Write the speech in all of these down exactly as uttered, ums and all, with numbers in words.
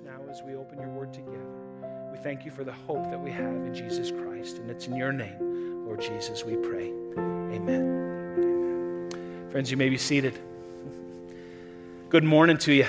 now as we open your word together. We thank you for the hope that we have in Jesus Christ. And it's in your name, Lord Jesus, we pray. Amen. Amen. Friends, you may be seated. Good morning to you.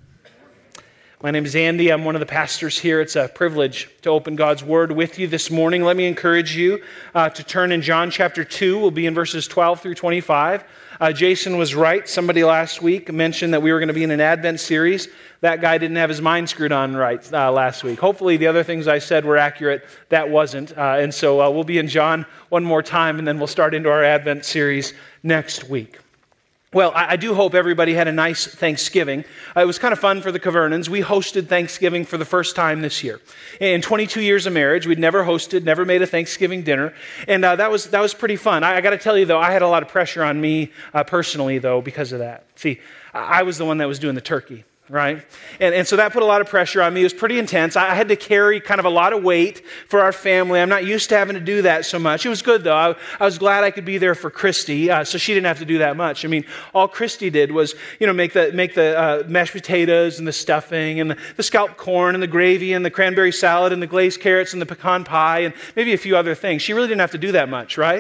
My name is Andy. I'm one of the pastors here. It's a privilege to open God's Word with you this morning. Let me encourage you uh, to turn in John chapter two. We'll be in verses twelve through twenty-five. Uh, Jason was right. Somebody last week mentioned that we were going to be in an Advent series. That guy didn't have his mind screwed on right uh, last week. Hopefully the other things I said were accurate. That wasn't. Uh, and so uh, we'll be in John one more time, and then we'll start into our Advent series next week. Well, I do hope everybody had a nice Thanksgiving. Uh, it was kind of fun for the Cavernans. We hosted Thanksgiving for the first time this year. In twenty-two years of marriage, we'd never hosted, never made a Thanksgiving dinner, and uh, that was that was pretty fun. I, I got to tell you, though, I had a lot of pressure on me uh, personally, though, because of that. See, I was the one that was doing the turkey. Right? And, and so that put a lot of pressure on me. It was pretty intense. I had to carry kind of a lot of weight for our family. I'm not used to having to do that so much. It was good, though. I, I was glad I could be there for Christy, uh, so she didn't have to do that much. I mean, all Christy did was, you know, make the make the uh, mashed potatoes and the stuffing and the, the scalloped corn and the gravy and the cranberry salad and the glazed carrots and the pecan pie and maybe a few other things. She really didn't have to do that much, right?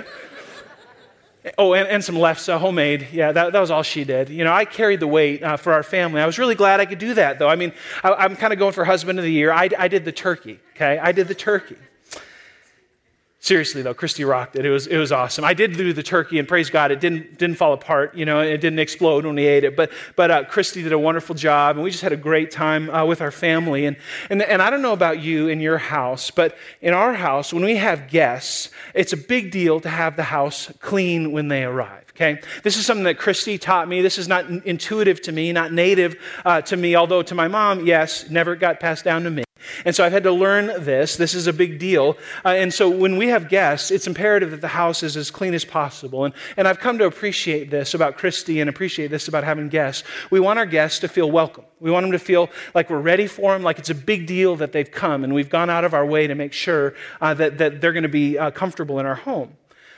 Oh, and, and some lefse, homemade. Yeah, that, that was all she did. You know, I carried the weight uh, for our family. I was really glad I could do that, though. I mean, I, I'm kind of going for husband of the year. I, I did the turkey, okay? I did the turkey. Seriously, though, Christy rocked it. It was it was awesome. I did do the turkey, and praise God, it didn't didn't fall apart. You know, it didn't explode when we ate it. But but uh, Christy did a wonderful job, and we just had a great time uh, with our family. And, and and I don't know about you in your house, but in our house, when we have guests, it's a big deal to have the house clean when they arrive. Okay, this is something that Christy taught me. This is not intuitive to me, not native uh, to me. Although to my mom, yes, never got passed down to me. And so I've had to learn this. This is a big deal. Uh, and so when we have guests, it's imperative that the house is as clean as possible. And, and I've come to appreciate this about Christy and appreciate this about having guests. We want our guests to feel welcome. We want them to feel like we're ready for them, like it's a big deal that they've come. And we've gone out of our way to make sure uh, that, that they're going to be uh, comfortable in our home.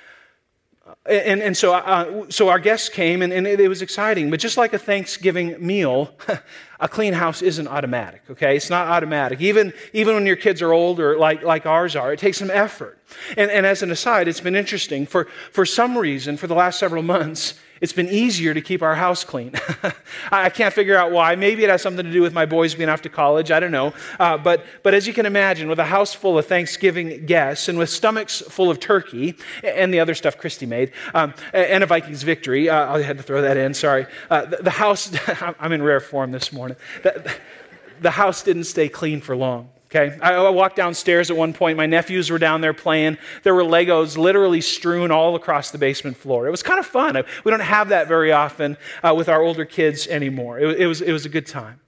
And, and so uh, so our guests came, and, and it, it was exciting. But just like a Thanksgiving meal, a clean house isn't automatic, okay? It's not automatic. Even, even when your kids are older, like, like ours are, it takes some effort. And, and as an aside, it's been interesting. For, for some reason, for the last several months, it's been easier to keep our house clean. I can't figure out why. Maybe it has something to do with my boys being off to college. I don't know. Uh, but, but as you can imagine, with a house full of Thanksgiving guests and with stomachs full of turkey and the other stuff Christy made, um, and a Vikings victory, uh, I had to throw that in, sorry. Uh, the, the house, I'm in rare form this morning. The, the house didn't stay clean for long. Okay, I walked downstairs at one point. My nephews were down there playing. There were Legos literally strewn all across the basement floor. It was kind of fun. We don't have that very often uh, with our older kids anymore. It, it was it was a good time.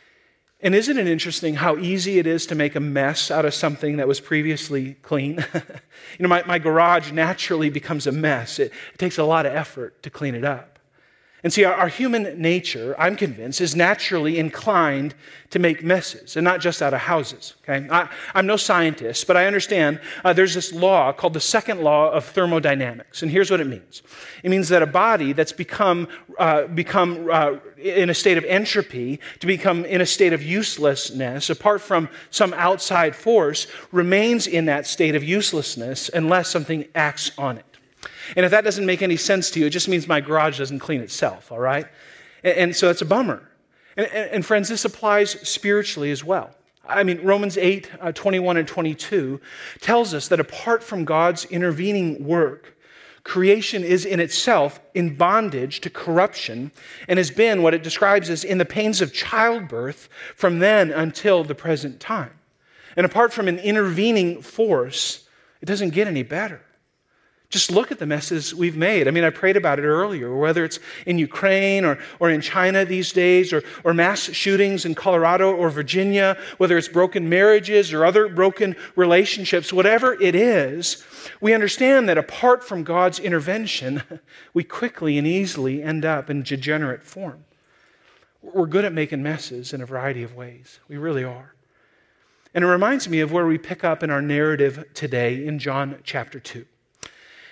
And isn't it interesting how easy it is to make a mess out of something that was previously clean? you know, my, my garage naturally becomes a mess. It, it takes a lot of effort to clean it up. And see, our, our human nature, I'm convinced, is naturally inclined to make messes, and not just out of houses, okay? I, I'm no scientist, but I understand uh, there's this law called the second law of thermodynamics, and here's what it means. It means that a body that's become, uh, become uh, in a state of entropy, to become in a state of uselessness, apart from some outside force, remains in that state of uselessness unless something acts on it. And if that doesn't make any sense to you, it just means my garage doesn't clean itself, all right? And, and so it's a bummer. And, and, and friends, this applies spiritually as well. I mean, Romans eight, uh, twenty-one and twenty-two tells us that apart from God's intervening work, creation is in itself in bondage to corruption and has been what it describes as in the pains of childbirth from then until the present time. And apart from an intervening force, it doesn't get any better. Just look at the messes we've made. I mean, I prayed about it earlier, whether it's in Ukraine or, or in China these days, or, or mass shootings in Colorado or Virginia, whether it's broken marriages or other broken relationships, whatever it is, we understand that apart from God's intervention, we quickly and easily end up in degenerate form. We're good at making messes in a variety of ways. We really are. And it reminds me of where we pick up in our narrative today in John chapter two.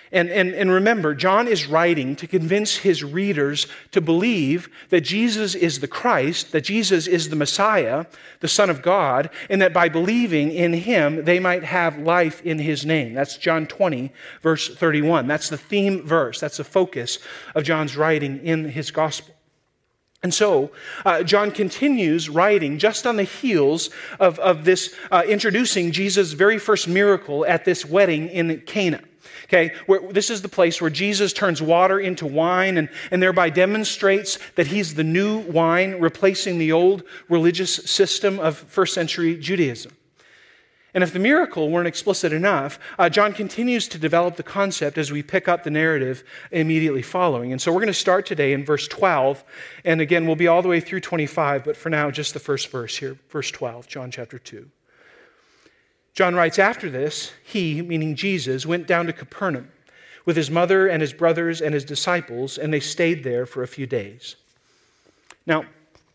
And, and, and remember, John is writing to convince his readers to believe that Jesus is the Christ, that Jesus is the Messiah, the Son of God, and that by believing in him, they might have life in his name. That's John twenty, verse thirty-one. That's the theme verse. That's the focus of John's writing in his gospel. And so, uh, John continues writing just on the heels of, of this, uh, introducing Jesus' very first miracle at this wedding in Cana. Okay, where, this is the place where Jesus turns water into wine and, and thereby demonstrates that he's the new wine, replacing the old religious system of first century Judaism. And if the miracle weren't explicit enough, uh, John continues to develop the concept as we pick up the narrative immediately following. And so we're going to start today in verse twelve. And again, we'll be all the way through twenty-five, but for now, just the first verse here, verse twelve, John chapter two. John writes, after this, he, meaning Jesus, went down to Capernaum with his mother and his brothers and his disciples, and they stayed there for a few days. Now,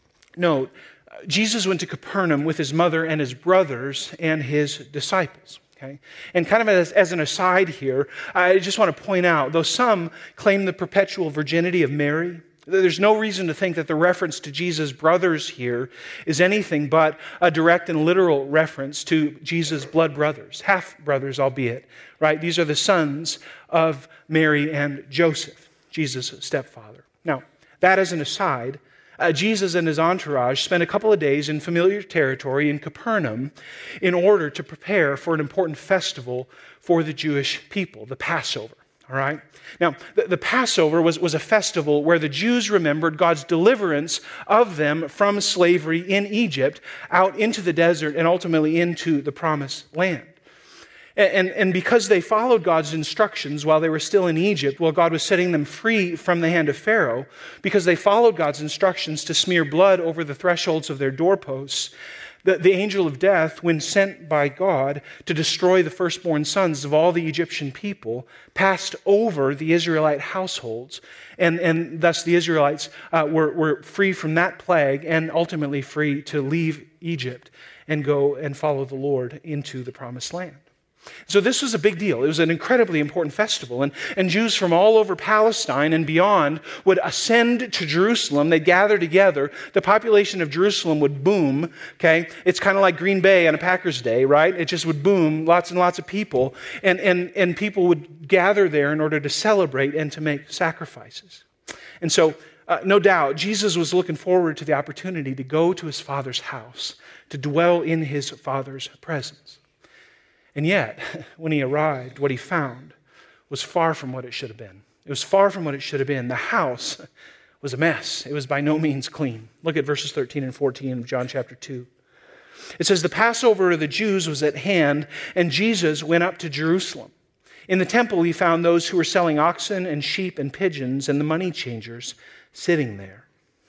note, Jesus went to Capernaum with his mother and his brothers and his disciples. Okay? And kind of as, as an aside here, I just want to point out, though some claim the perpetual virginity of Mary, there's no reason to think that the reference to Jesus' brothers here is anything but a direct and literal reference to Jesus' blood brothers, half-brothers albeit, right? These are the sons of Mary and Joseph, Jesus' stepfather. Now, that as an aside, uh, Jesus and his entourage spent a couple of days in familiar territory in Capernaum in order to prepare for an important festival for the Jewish people, the Passover. All right? Now, the, the Passover was, was a festival where the Jews remembered God's deliverance of them from slavery in Egypt out into the desert and ultimately into the promised land. And, and, and because they followed God's instructions while they were still in Egypt, while God was setting them free from the hand of Pharaoh, because they followed God's instructions to smear blood over the thresholds of their doorposts, The, the angel of death, when sent by God to destroy the firstborn sons of all the Egyptian people, passed over the Israelite households. And, and thus the Israelites uh, were, were free from that plague and ultimately free to leave Egypt and go and follow the Lord into the promised land. So this was a big deal. It was an incredibly important festival. And, and Jews from all over Palestine and beyond would ascend to Jerusalem. They'd gather together. The population of Jerusalem would boom. Okay, it's kind of like Green Bay on a Packers day, right? It just would boom, lots and lots of people. And, and, and people would gather there in order to celebrate and to make sacrifices. And so, uh, no doubt, Jesus was looking forward to the opportunity to go to his Father's house, to dwell in his Father's presence. And yet, when he arrived, what he found was far from what it should have been. It was far from what it should have been. The house was a mess. It was by no means clean. Look at verses thirteen and fourteen of John chapter two. It says, the Passover of the Jews was at hand, and Jesus went up to Jerusalem. In the temple he found those who were selling oxen and sheep and pigeons and the money changers sitting there.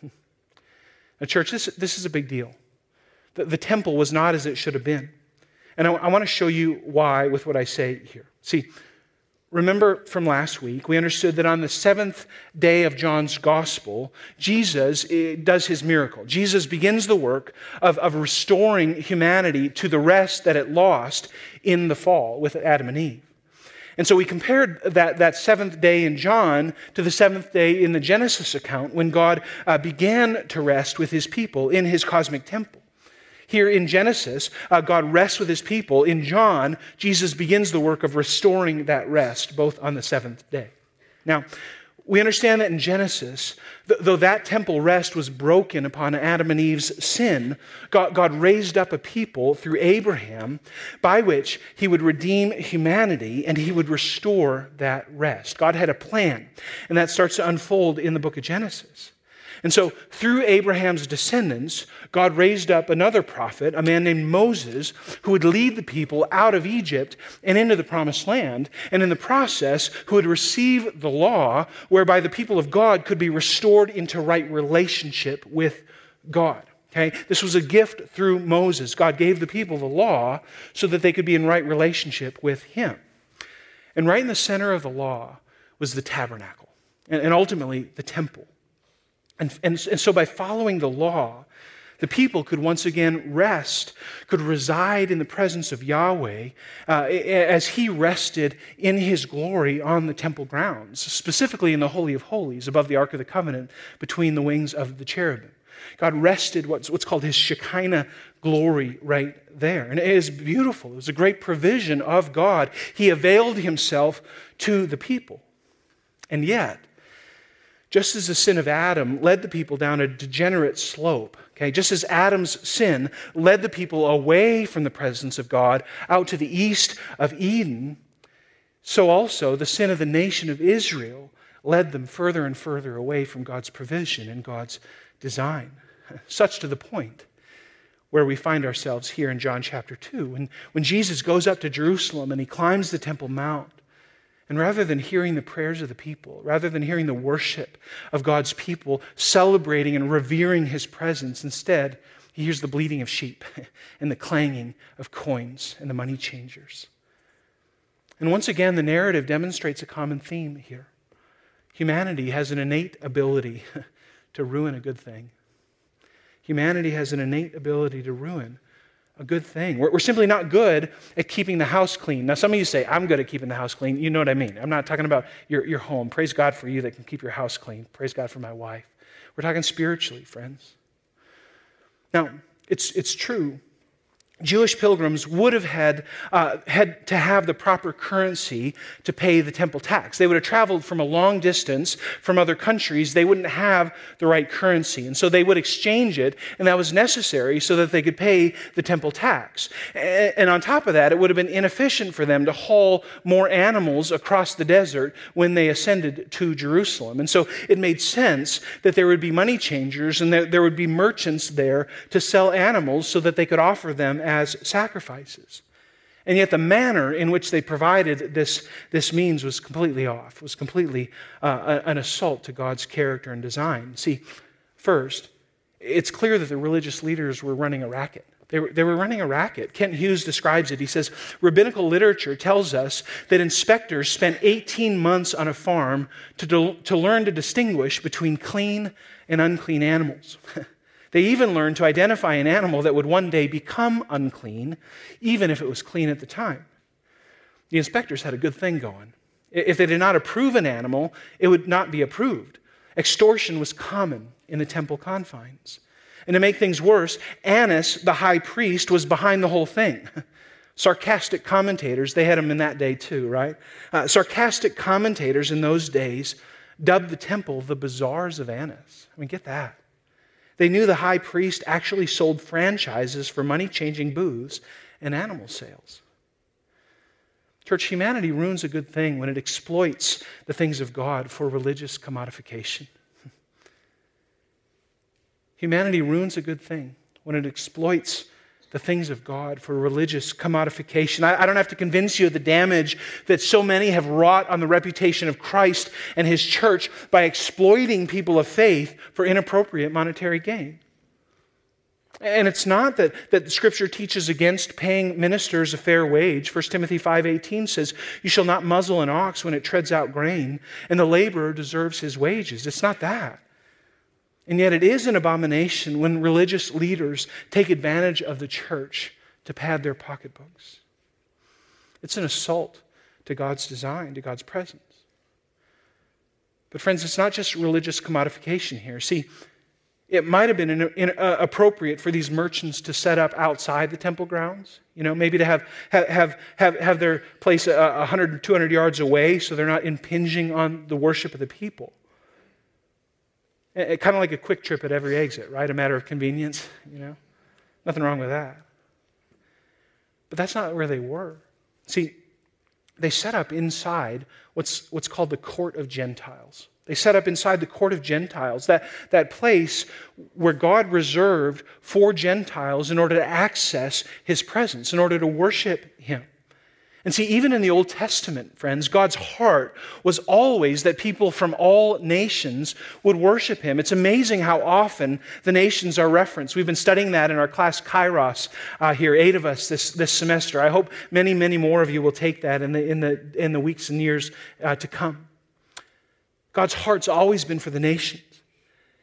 Now, church, this, this is a big deal. The, the temple was not as it should have been. And I, I want to show you why with what I say here. See, remember from last week, we understood that on the seventh day of John's gospel, Jesus does his miracle. Jesus begins the work of, of restoring humanity to the rest that it lost in the fall with Adam and Eve. And so we compared that, that seventh day in John to the seventh day in the Genesis account when God uh, began to rest with his people in his cosmic temple. Here in Genesis, uh, God rests with his people. In John, Jesus begins the work of restoring that rest, both on the seventh day. Now, we understand that in Genesis, th- though that temple rest was broken upon Adam and Eve's sin, God, God raised up a people through Abraham by which he would redeem humanity and he would restore that rest. God had a plan, and that starts to unfold in the book of Genesis. And so through Abraham's descendants, God raised up another prophet, a man named Moses, who would lead the people out of Egypt and into the promised land, and in the process, who would receive the law whereby the people of God could be restored into right relationship with God. Okay? This was a gift through Moses. God gave the people the law so that they could be in right relationship with him. And right in the center of the law was the tabernacle, and, and ultimately the temple. And, and, and so by following the law, the people could once again rest, could reside in the presence of Yahweh uh, as he rested in his glory on the temple grounds, specifically in the Holy of Holies, above the Ark of the Covenant, between the wings of the cherubim. God rested what's, what's called his Shekinah glory right there. And it is beautiful. It was a great provision of God. He availed himself to the people. And yet, just as the sin of Adam led the people down a degenerate slope, okay, just as Adam's sin led the people away from the presence of God out to the east of Eden, so also the sin of the nation of Israel led them further and further away from God's provision and God's design. Such to the point where we find ourselves here in John chapter two. When, when Jesus goes up to Jerusalem and he climbs the Temple Mount, and rather than hearing the prayers of the people, rather than hearing the worship of God's people celebrating and revering his presence, instead, he hears the bleating of sheep and the clanging of coins and the money changers. And once again, the narrative demonstrates a common theme here. Humanity has an innate ability to ruin a good thing. Humanity has an innate ability to ruin a good thing. We're, we're simply not good at keeping the house clean. Now, some of you say, I'm good at keeping the house clean. You know what I mean. I'm not talking about your, your home. Praise God for you that can keep your house clean. Praise God for my wife. We're talking spiritually, friends. Now, it's, it's true. Jewish pilgrims would have had, uh, had to have the proper currency to pay the temple tax. They would have traveled from a long distance from other countries. They wouldn't have the right currency. And so they would exchange it, and that was necessary so that they could pay the temple tax. And on top of that, it would have been inefficient for them to haul more animals across the desert when they ascended to Jerusalem. And so it made sense that there would be money changers and that there would be merchants there to sell animals so that they could offer them as sacrifices. And yet the manner in which they provided this, this means was completely off. It was completely uh, an assault to God's character and design. See, first, it's clear that the religious leaders were running a racket. They were, they were running a racket. Kent Hughes describes it. He says, rabbinical literature tells us that inspectors spent eighteen months on a farm to, do, to learn to distinguish between clean and unclean animals. They even learned to identify an animal that would one day become unclean, even if it was clean at the time. The inspectors had a good thing going. If they did not approve an animal, it would not be approved. Extortion was common in the temple confines. And to make things worse, Annas, the high priest, was behind the whole thing. Sarcastic commentators, they had them in that day too, right? Uh, sarcastic commentators in those days dubbed the temple the bazaars of Annas. I mean, get that. They knew the high priest actually sold franchises for money-changing booths and animal sales. Church, humanity ruins a good thing when it exploits the things of God for religious commodification. Humanity ruins a good thing when it exploits the things of God for religious commodification. I, I don't have to convince you of the damage that so many have wrought on the reputation of Christ and his church by exploiting people of faith for inappropriate monetary gain. And it's not that, that the Scripture teaches against paying ministers a fair wage. First Timothy five eighteen says, you shall not muzzle an ox when it treads out grain, and the laborer deserves his wages. It's not that. And yet it is an abomination when religious leaders take advantage of the church to pad their pocketbooks. It's an assault to God's design, to God's presence. But friends, it's not just religious commodification here. See, it might have been in, in, uh, appropriate for these merchants to set up outside the temple grounds. You know, maybe to have have have have their place uh, one hundred, two hundred yards away so they're not impinging on the worship of the people. Kind of like a quick trip at every exit, right? A matter of convenience, you know? Nothing wrong with that. But that's not where they were. See, they set up inside what's, what's called the court of Gentiles. They set up inside the court of Gentiles, that, that place where God reserved for Gentiles in order to access his presence, in order to worship him. And see, even in the Old Testament, friends, God's heart was always that people from all nations would worship him. It's amazing how often the nations are referenced. We've been studying that in our class Kairos uh, here, eight of us this, this semester. I hope many, many more of you will take that in the, in the, in the weeks and years uh, to come. God's heart's always been for the nations.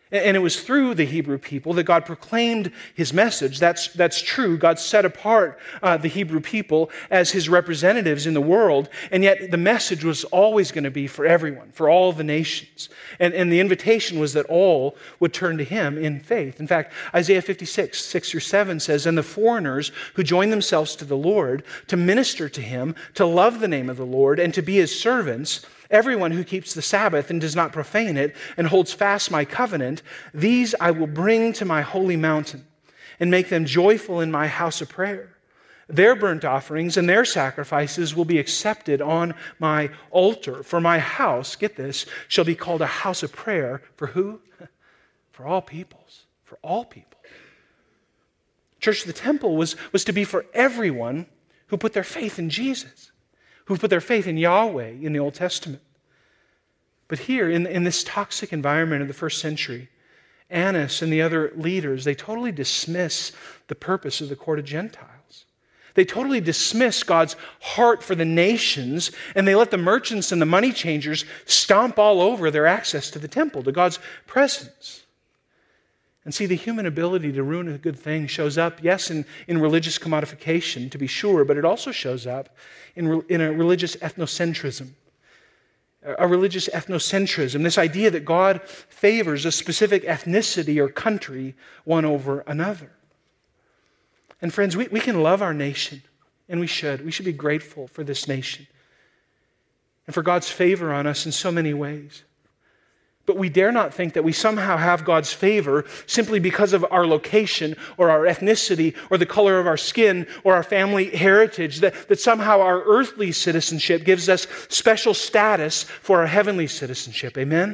And it was through the Hebrew people that God proclaimed his message. That's, that's true. God set apart uh, the Hebrew people as his representatives in the world. And yet the message was always going to be for everyone, for all the nations. And, and the invitation was that all would turn to him in faith. In fact, Isaiah fifty-six, six through seven says, "And the foreigners who join themselves to the Lord to minister to him, to love the name of the Lord, and to be his servants, everyone who keeps the Sabbath and does not profane it and holds fast my covenant, these I will bring to my holy mountain and make them joyful in my house of prayer. Their burnt offerings and their sacrifices will be accepted on my altar. For my house," get this, "shall be called a house of prayer." For who? For all peoples. For all people. Church, the temple was, was to be for everyone who put their faith in Jesus, who put their faith in Yahweh in the Old Testament. But here, in, in this toxic environment of the first century, Annas and the other leaders, they totally dismiss the purpose of the court of Gentiles. They totally dismiss God's heart for the nations, and they let the merchants and the money changers stomp all over their access to the temple, to God's presence. And see, the human ability to ruin a good thing shows up, yes, in, in religious commodification, to be sure, but it also shows up in, in a religious ethnocentrism. A religious ethnocentrism, this idea that God favors a specific ethnicity or country one over another. And friends, we, we can love our nation, and we should. We should be grateful for this nation and for God's favor on us in so many ways. But we dare not think that we somehow have God's favor simply because of our location or our ethnicity or the color of our skin or our family heritage, that, that somehow our earthly citizenship gives us special status for our heavenly citizenship. Amen?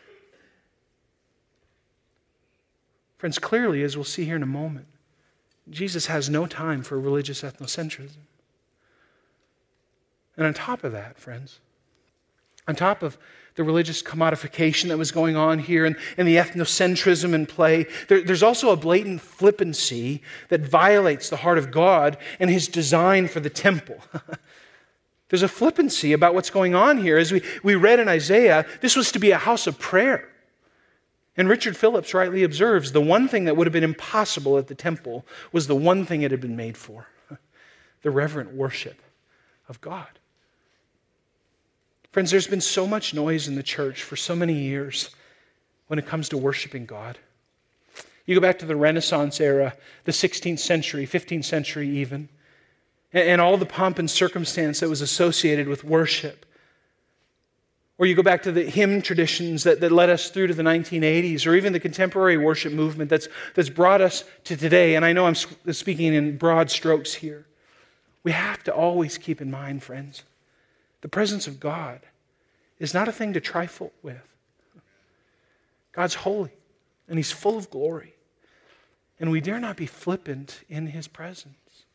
Friends, clearly, as we'll see here in a moment, Jesus has no time for religious ethnocentrism. And on top of that, friends, on top of the religious commodification that was going on here and, and the ethnocentrism in play, there, there's also a blatant flippancy that violates the heart of God and his design for the temple. There's a flippancy about what's going on here. As we, we read in Isaiah, this was to be a house of prayer. And Richard Phillips rightly observes, the one thing that would have been impossible at the temple was the one thing it had been made for, the reverent worship of God. Friends, there's been so much noise in the church for so many years when it comes to worshiping God. You go back to the Renaissance era, the sixteenth century, fifteenth century even, and all the pomp and circumstance that was associated with worship. Or you go back to the hymn traditions that, that led us through to the nineteen eighties, or even the contemporary worship movement that's, that's brought us to today. And I know I'm speaking in broad strokes here. We have to always keep in mind, friends, the presence of God is not a thing to trifle with. God's holy, and he's full of glory. And we dare not be flippant in his presence.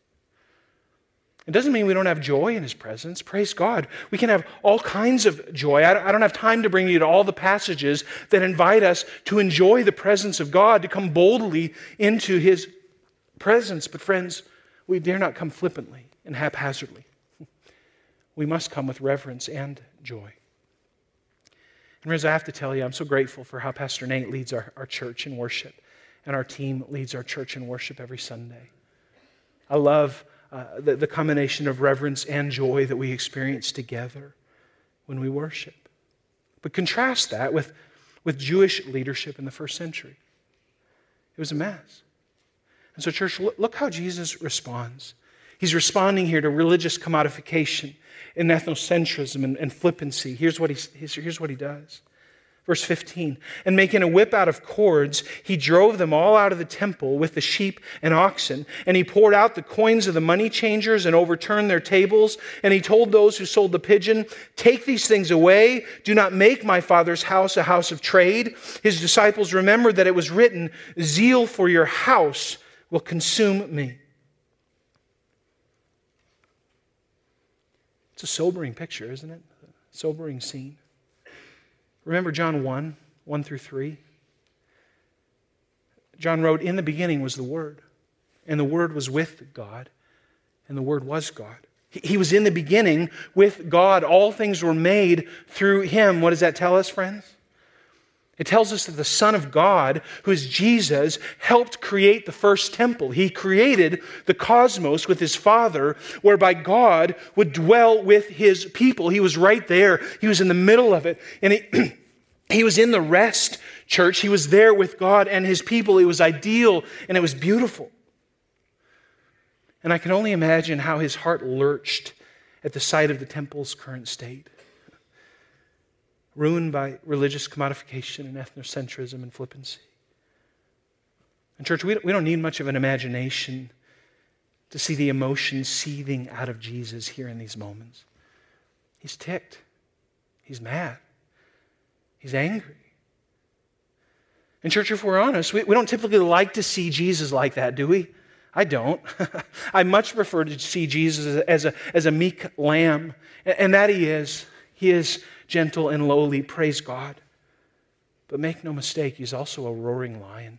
It doesn't mean we don't have joy in his presence. Praise God. We can have all kinds of joy. I don't have time to bring you to all the passages that invite us to enjoy the presence of God, to come boldly into his presence. But friends, we dare not come flippantly and haphazardly. We must come with reverence and joy. And Riz, I have to tell you, I'm so grateful for how Pastor Nate leads our, our church in worship, and our team leads our church in worship every Sunday. I love uh, the, the combination of reverence and joy that we experience together when we worship. But contrast that with, with Jewish leadership in the first century. It was a mess. And so, church, look, look how Jesus responds. He's responding here to religious commodification and ethnocentrism and, and flippancy. Here's what, he, here's what he does. Verse fifteen, and making a whip out of cords, he drove them all out of the temple with the sheep and oxen. And he poured out the coins of the money changers and overturned their tables. And he told those who sold the pigeon, take these things away. Do not make my Father's house a house of trade. His disciples remembered that it was written, zeal for your house will consume me. It's a sobering picture, isn't it? A sobering scene. Remember John one, one through three? John wrote, in the beginning was the Word, and the Word was with God, and the Word was God. He was in the beginning with God. All things were made through him. What does that tell us, friends? It tells us that the Son of God, who is Jesus, helped create the first temple. He created the cosmos with his Father, whereby God would dwell with his people. He was right there. He was in the middle of it. And he, he was in the rest, church. He was there with God and his people. It was ideal and it was beautiful. And I can only imagine how his heart lurched at the sight of the temple's current state. Ruined by religious commodification and ethnocentrism and flippancy. And church, we don't need much of an imagination to see the emotion seething out of Jesus here in these moments. He's ticked. He's mad. He's angry. And church, if we're honest, we, we don't typically like to see Jesus like that, do we? I don't. I much prefer to see Jesus as a, as a meek lamb. And that he is. He is gentle and lowly, praise God. But make no mistake, he's also a roaring lion.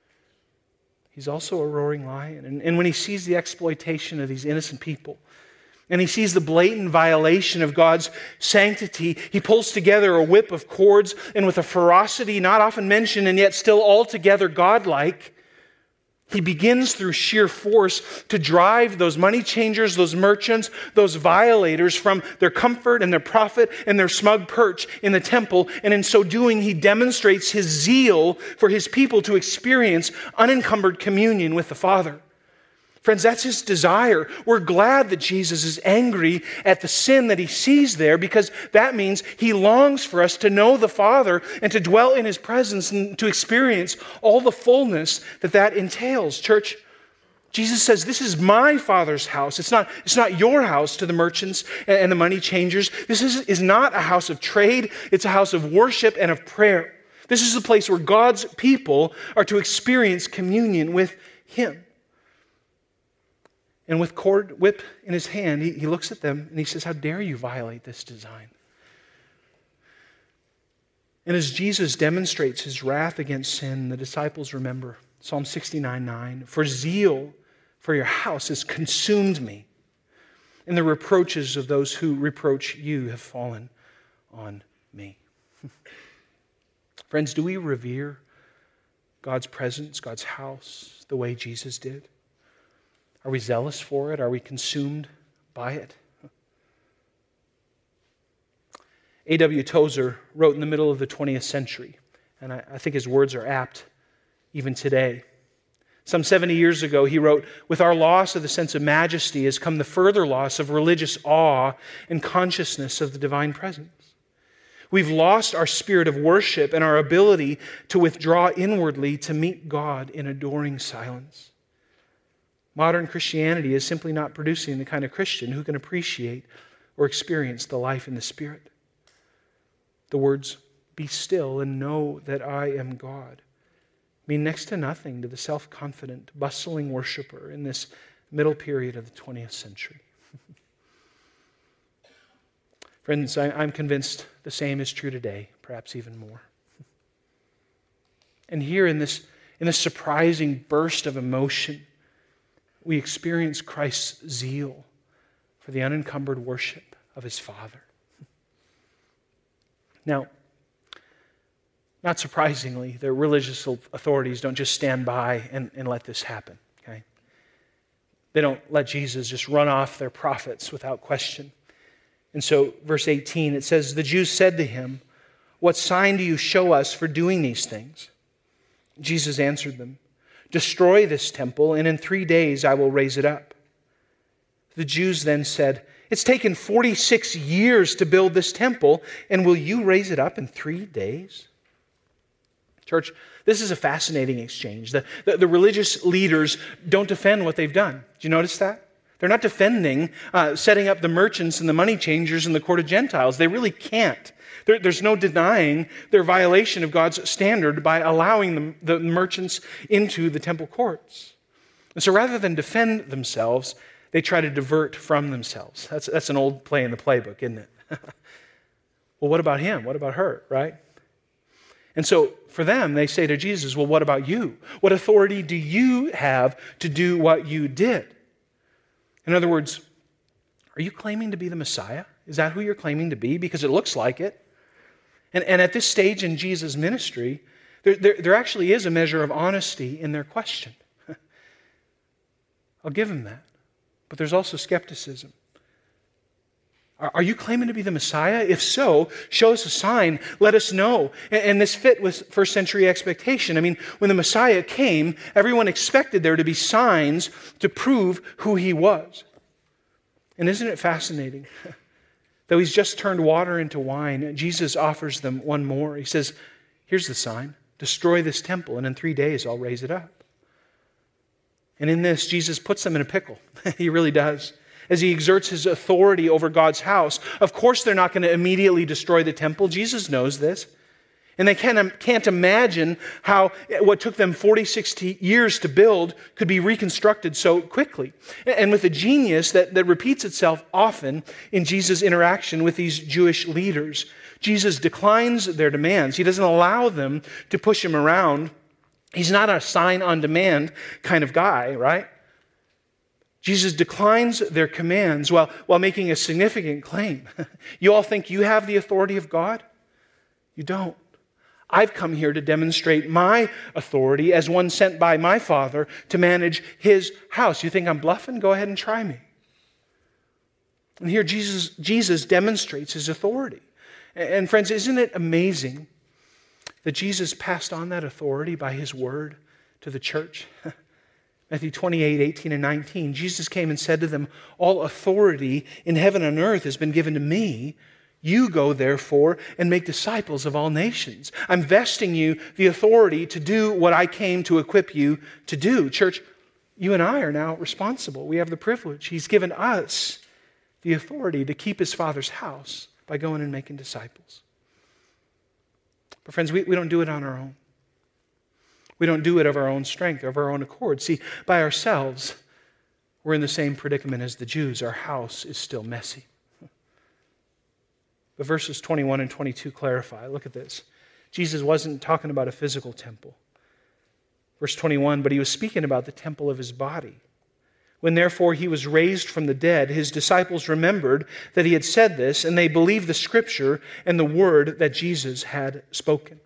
He's also a roaring lion. And, and when he sees the exploitation of these innocent people, and he sees the blatant violation of God's sanctity, he pulls together a whip of cords, and with a ferocity not often mentioned and yet still altogether godlike, he begins through sheer force to drive those money changers, those merchants, those violators from their comfort and their profit and their smug perch in the temple. And in so doing, he demonstrates his zeal for his people to experience unencumbered communion with the Father. Friends, that's his desire. We're glad that Jesus is angry at the sin that he sees there, because that means he longs for us to know the Father and to dwell in his presence and to experience all the fullness that that entails. Church, Jesus says, this is my Father's house. It's not, it's not your house to the merchants and the money changers. This is, is not a house of trade. It's a house of worship and of prayer. This is the place where God's people are to experience communion with him. And with cord whip in his hand, he, he looks at them and he says, how dare you violate this design? And as Jesus demonstrates his wrath against sin, the disciples remember Psalm sixty-nine nine, for zeal for your house has consumed me, and the reproaches of those who reproach you have fallen on me. Friends, do we revere God's presence, God's house, the way Jesus did? Are we zealous for it? Are we consumed by it? A W Tozer wrote in the middle of the twentieth century, and I, I think his words are apt even today. Some seventy years ago, he wrote, with our loss of the sense of majesty has come the further loss of religious awe and consciousness of the divine presence. We've lost our spirit of worship and our ability to withdraw inwardly to meet God in adoring silence. Modern Christianity is simply not producing the kind of Christian who can appreciate or experience the life in the Spirit. The words, be still and know that I am God, mean next to nothing to the self-confident, bustling worshiper in this middle period of the twentieth century. Friends, I'm convinced the same is true today, perhaps even more. And here in this, in this surprising burst of emotion, we experience Christ's zeal for the unencumbered worship of his Father. Now, not surprisingly, the religious authorities don't just stand by and, and let this happen. Okay? They don't let Jesus just run off their prophets without question. And so, verse eighteen, it says, the Jews said to him, what sign do you show us for doing these things? Jesus answered them, destroy this temple, and in three days I will raise it up. The Jews then said, it's taken forty-six years to build this temple, and will you raise it up in three days? Church, this is a fascinating exchange. The, the, the religious leaders don't defend what they've done. Do you notice that? They're not defending uh, setting up the merchants and the money changers in the court of Gentiles. They really can't. There, there's no denying their violation of God's standard by allowing the, the merchants into the temple courts. And so rather than defend themselves, they try to divert from themselves. That's, that's an old play in the playbook, isn't it? Well, what about him? What about her, right? And so for them, they say to Jesus, well, what about you? What authority do you have to do what you did? In other words, are you claiming to be the Messiah? Is that who you're claiming to be? Because it looks like it. And, and at this stage in Jesus' ministry, there, there, there actually is a measure of honesty in their question. I'll give him that. But there's also skepticism. Are, are you claiming to be the Messiah? If so, show us a sign. Let us know. And, and this fit with first century expectation. I mean, when the Messiah came, everyone expected there to be signs to prove who he was. And isn't it fascinating? Though he's just turned water into wine, Jesus offers them one more. He says, here's the sign. Destroy this temple, and in three days I'll raise it up. And in this, Jesus puts them in a pickle. He really does. As he exerts his authority over God's house. Of course, they're not going to immediately destroy the temple. Jesus knows this. And they can't, can't imagine how what took them forty, sixty years to build could be reconstructed so quickly. And with a genius that, that repeats itself often in Jesus' interaction with these Jewish leaders, Jesus declines their demands. He doesn't allow them to push him around. He's not a sign-on-demand kind of guy, right? Jesus declines their commands while, while making a significant claim. You all think you have the authority of God? You don't. I've come here to demonstrate my authority as one sent by my Father to manage his house. You think I'm bluffing? Go ahead and try me. And here Jesus, Jesus demonstrates his authority. And friends, isn't it amazing that Jesus passed on that authority by his word to the church? Matthew twenty-eight, eighteen and nineteen. Jesus came and said to them, all authority in heaven and earth has been given to me. You go, therefore, and make disciples of all nations. I'm vesting you the authority to do what I came to equip you to do. Church, you and I are now responsible. We have the privilege. He's given us the authority to keep his Father's house by going and making disciples. But friends, we, we don't do it on our own. We don't do it of our own strength, of our own accord. See, by ourselves, we're in the same predicament as the Jews. Our house is still messy. But verses twenty-one and twenty-two clarify. Look at this. Jesus wasn't talking about a physical temple. Verse twenty-one, but he was speaking about the temple of his body. When therefore he was raised from the dead, his disciples remembered that he had said this, and they believed the scripture and the word that Jesus had spoken.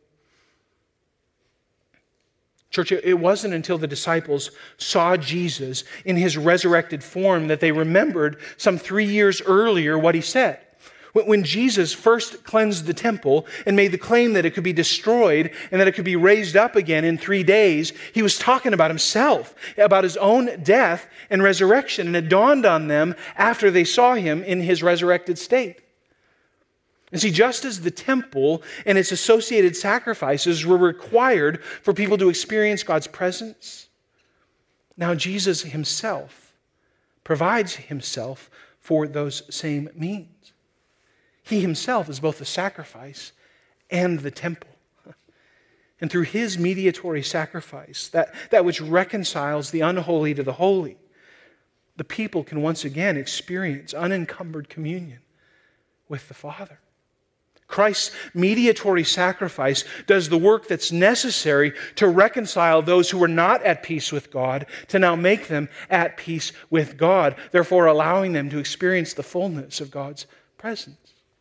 Church, it wasn't until the disciples saw Jesus in his resurrected form that they remembered some three years earlier what he said. When Jesus first cleansed the temple and made the claim that it could be destroyed and that it could be raised up again in three days, he was talking about himself, about his own death and resurrection. And it dawned on them after they saw him in his resurrected state. And see, just as the temple and its associated sacrifices were required for people to experience God's presence, now Jesus himself provides himself for those same means. He himself is both the sacrifice and the temple. And through his mediatory sacrifice, that, that which reconciles the unholy to the holy, the people can once again experience unencumbered communion with the Father. Christ's mediatory sacrifice does the work that's necessary to reconcile those who are not at peace with God, to now make them at peace with God, therefore allowing them to experience the fullness of God's presence.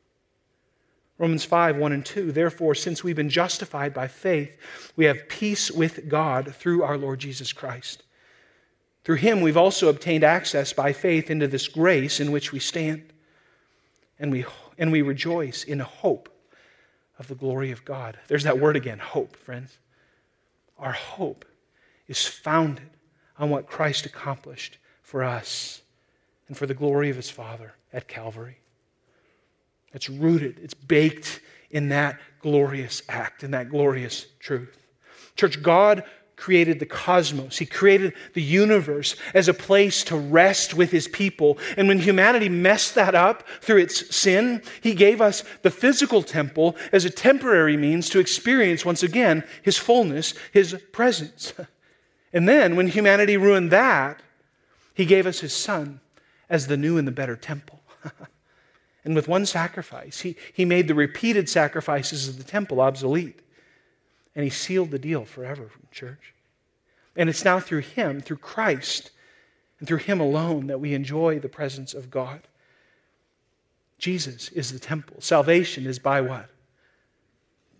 Romans five, one and two, therefore, since we've been justified by faith, we have peace with God through our Lord Jesus Christ. Through him we've also obtained access by faith into this grace in which we stand. And we, and we rejoice in hope of the glory of God. There's that word again, hope, friends. Our hope is founded on what Christ accomplished for us and for the glory of his Father at Calvary. It's rooted, it's baked in that glorious act, in that glorious truth. Church, God created the cosmos. He created the universe as a place to rest with his people. And when humanity messed that up through its sin, he gave us the physical temple as a temporary means to experience once again his fullness, his presence. And then when humanity ruined that, he gave us his Son as the new and the better temple. And with one sacrifice, he, he made the repeated sacrifices of the temple obsolete. And he sealed the deal forever from church. And it's now through him, through Christ, and through him alone that we enjoy the presence of God. Jesus is the temple. Salvation is by what?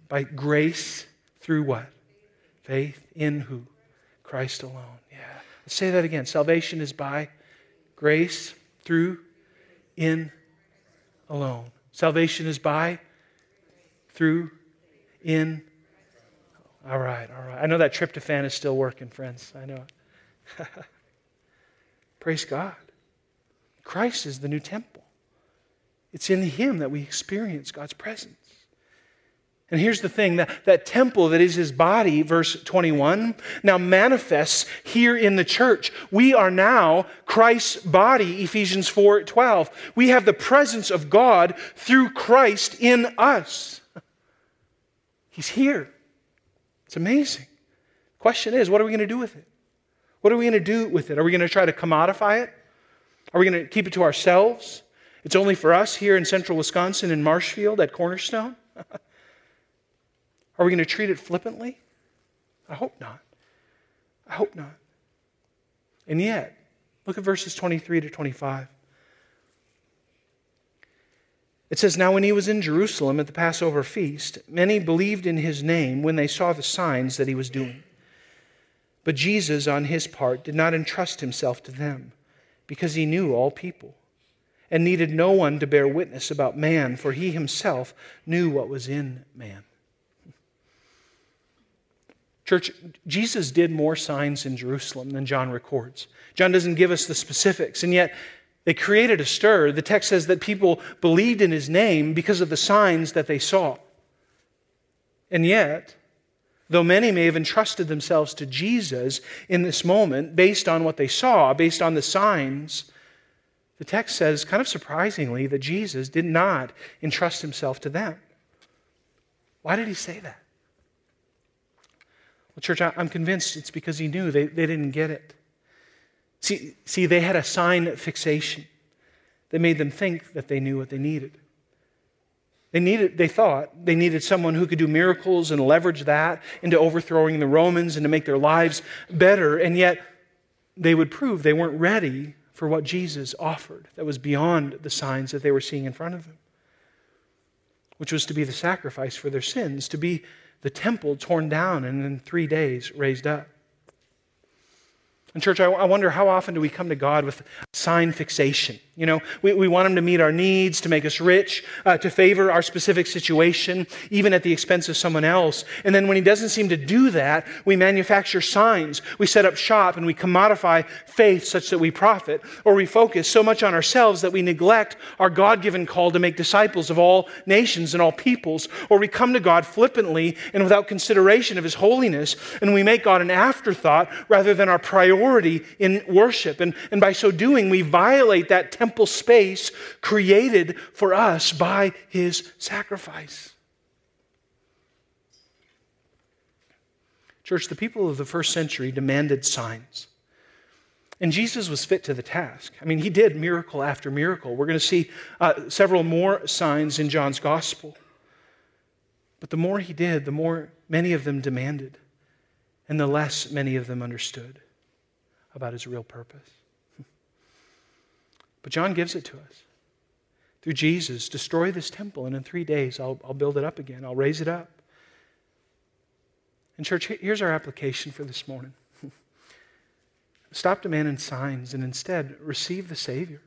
By grace through what? Faith in who? Christ alone. Yeah. Let's say that again. Salvation is by grace through in alone. Salvation is by, through, in. All right, all right. I know that tryptophan is still working, friends. I know it. Praise God. Christ is the new temple. It's in Him that we experience God's presence. And here's the thing, that, that temple that is His body, verse twenty-one, now manifests here in the church. We are now Christ's body, Ephesians four twelve. We have the presence of God through Christ in us. He's here. It's amazing. The question is, what are we going to do with it? What are we going to do with it? Are we going to try to commodify it? Are we going to keep it to ourselves? It's only for us here in central Wisconsin in Marshfield at Cornerstone? Are we going to treat it flippantly? I hope not. I hope not. And yet, look at verses twenty-three to twenty-five. It says, now when He was in Jerusalem at the Passover feast, many believed in His name when they saw the signs that He was doing. But Jesus, on His part, did not entrust Himself to them, because He knew all people, and needed no one to bear witness about man, for He Himself knew what was in man. Church, Jesus did more signs in Jerusalem than John records. John doesn't give us the specifics, and yet they created a stir. The text says that people believed in His name because of the signs that they saw. And yet, though many may have entrusted themselves to Jesus in this moment based on what they saw, based on the signs, the text says, kind of surprisingly, that Jesus did not entrust Himself to them. Why did He say that? Well, church, I'm convinced it's because He knew they, they didn't get it. See, see, they had a sign fixation that made them think that they knew what they needed. They needed, they thought they needed someone who could do miracles and leverage that into overthrowing the Romans and to make their lives better, and yet they would prove they weren't ready for what Jesus offered that was beyond the signs that they were seeing in front of them, which was to be the sacrifice for their sins, to be the temple torn down and in three days raised up. And church, I wonder how often do we come to God with sign fixation? You know, we, we want Him to meet our needs, to make us rich, uh, to favor our specific situation, even at the expense of someone else. And then when He doesn't seem to do that, we manufacture signs. We set up shop and we commodify faith such that we profit, or we focus so much on ourselves that we neglect our God-given call to make disciples of all nations and all peoples, or we come to God flippantly and without consideration of His holiness, and we make God an afterthought rather than our priority in worship. And, and by so doing, we violate that temple space created for us by His sacrifice. Church, the people of the first century demanded signs. And Jesus was fit to the task. I mean, He did miracle after miracle. We're going to see uh, several more signs in John's gospel. But the more He did, the more many of them demanded, and the less many of them understood about His real purpose. But John gives it to us. Through Jesus, destroy this temple, and in three days I'll, I'll build it up again. I'll raise it up. And church, here's our application for this morning. Stop demanding signs and instead receive the Savior.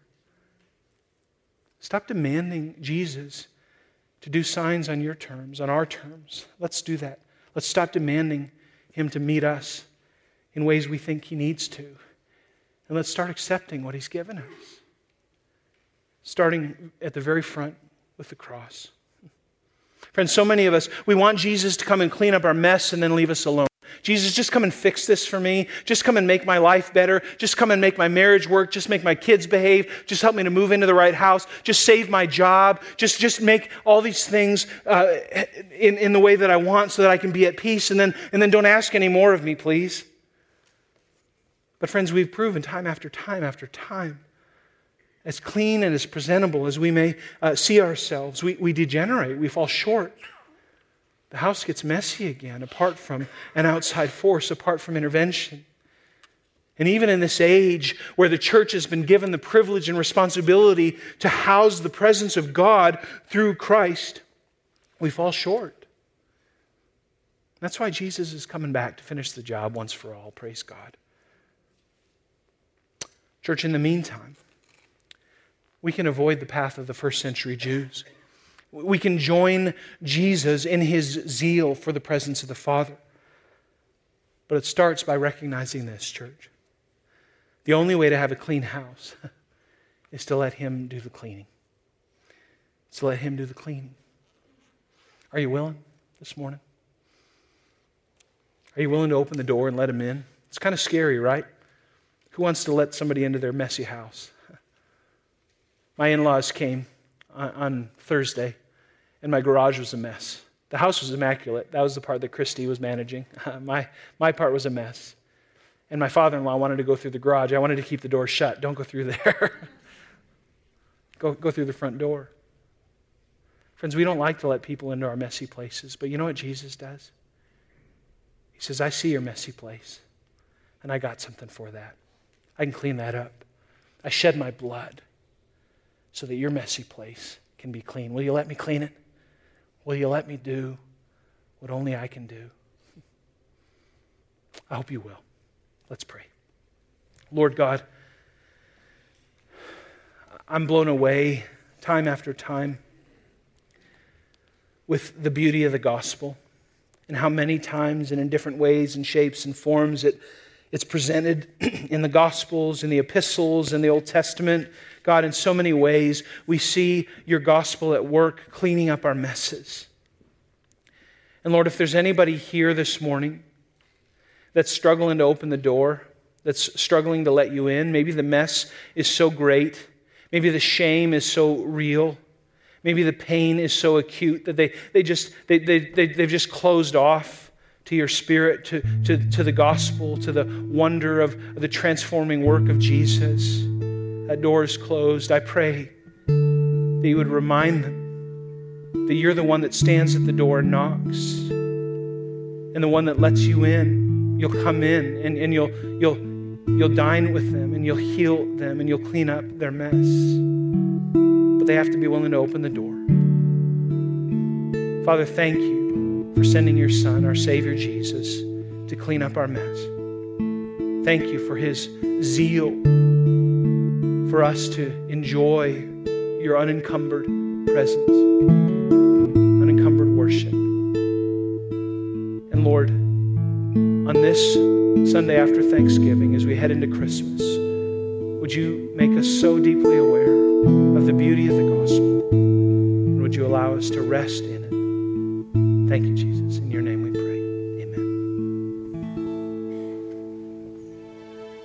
Stop demanding Jesus to do signs on your terms, on our terms. Let's do that. Let's stop demanding Him to meet us in ways we think He needs to. And let's start accepting what He's given us. Starting at the very front with the cross. Friends, so many of us, we want Jesus to come and clean up our mess and then leave us alone. Jesus, just come and fix this for me. Just come and make my life better. Just come and make my marriage work. Just make my kids behave. Just help me to move into the right house. Just save my job. Just, just make all these things uh, in, in the way that I want so that I can be at peace. And then, and then don't ask any more of me, please. But friends, we've proven time after time after time, as clean and as presentable as we may uh, see ourselves, we, we degenerate, we fall short. The house gets messy again, apart from an outside force, apart from intervention. And even in this age where the church has been given the privilege and responsibility to house the presence of God through Christ, we fall short. That's why Jesus is coming back to finish the job once for all. Praise God. Church, in the meantime, we can avoid the path of the first century Jews. We can join Jesus in his zeal for the presence of the Father. But it starts by recognizing this, church. The only way to have a clean house is to let him do the cleaning. It's to let him do the cleaning. Are you willing this morning? Are you willing to open the door and let him in? It's kind of scary, right? Who wants to let somebody into their messy house? My in-laws came on, on Thursday, and my garage was a mess. The house was immaculate. That was the part that Christy was managing. my, my part was a mess. And my father-in-law wanted to go through the garage. I wanted to keep the door shut. Don't go through there. go, go through the front door. Friends, we don't like to let people into our messy places, but you know what Jesus does? He says, I see your messy place, and I got something for that. I can clean that up. I shed my blood so that your messy place can be clean. Will you let me clean it? Will you let me do what only I can do? I hope you will. Let's pray. Lord God, I'm blown away time after time with the beauty of the gospel and how many times and in different ways and shapes and forms it, it's presented in the Gospels, in the epistles, in the Old Testament. God, in so many ways, we see your gospel at work cleaning up our messes. And Lord, if there's anybody here this morning that's struggling to open the door, that's struggling to let you in, maybe the mess is so great, maybe the shame is so real, maybe the pain is so acute that they, they just, they, they, they, they've just closed off to your Spirit, to, to, to the gospel, to the wonder of the transforming work of Jesus. That door is closed. I pray that you would remind them that you're the one that stands at the door and knocks, and the one that lets you in. You'll come in and, and you'll, you'll, you'll dine with them, and you'll heal them, and you'll clean up their mess. But they have to be willing to open the door. Father, thank you for sending your Son, our Savior Jesus, to clean up our mess. Thank you for his zeal for us to enjoy your unencumbered presence, unencumbered worship. And Lord, on this Sunday after Thanksgiving, as we head into Christmas, would you make us so deeply aware of the beauty of the gospel, and would you allow us to rest in it? Thank you, Jesus. In your name we